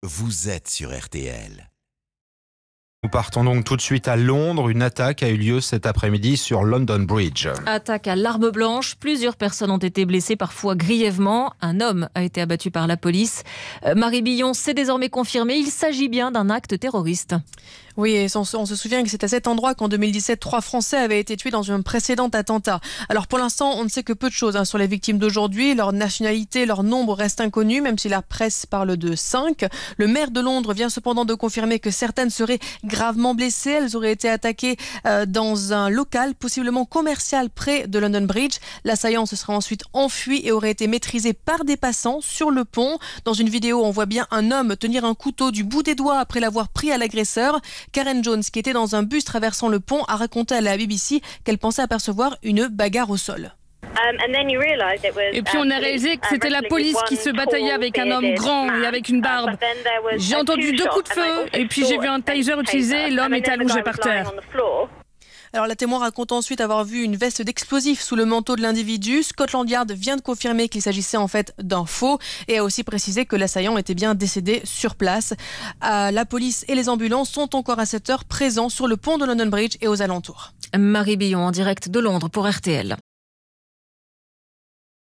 vous êtes sur RTL. Nous partons donc tout de suite à Londres. Une attaque a eu lieu cet après-midi sur London Bridge. Attaque à l'arme blanche. Plusieurs personnes ont été blessées, parfois grièvement. Un homme a été abattu par la police. Marie Billon, c'est désormais confirmé. Il s'agit bien d'un acte terroriste. Oui, et on se souvient que c'est à cet endroit qu'en 2017, 3 Français avaient été tués dans un précédent attentat. Alors pour l'instant, on ne sait que peu de choses sur les victimes d'aujourd'hui. Leur nationalité, leur nombre reste inconnu, même si la presse parle de 5. Le maire de Londres vient cependant de confirmer que certaines seraient gravement blessées. Elles auraient été attaquées dans un local, possiblement commercial, près de London Bridge. L'assaillant se serait ensuite enfui et aurait été maîtrisé par des passants sur le pont. Dans une vidéo, on voit bien un homme tenir un couteau du bout des doigts après l'avoir pris à l'agresseur. Karen Jones, qui était dans un bus traversant le pont, a raconté à la BBC qu'elle pensait apercevoir une bagarre au sol. Et puis on a réalisé que c'était la police qui se bataillait avec un homme grand et avec une barbe. J'ai entendu 2 coups de feu et puis j'ai vu un taser utilisé et l'homme était allongé par terre. Alors la témoin raconte ensuite avoir vu une veste d'explosifs sous le manteau de l'individu. Scotland Yard vient de confirmer qu'il s'agissait en fait d'un faux et a aussi précisé que l'assaillant était bien décédé sur place. La police et les ambulances sont encore à cette heure présents sur le pont de London Bridge et aux alentours. Marie Billon en direct de Londres pour RTL.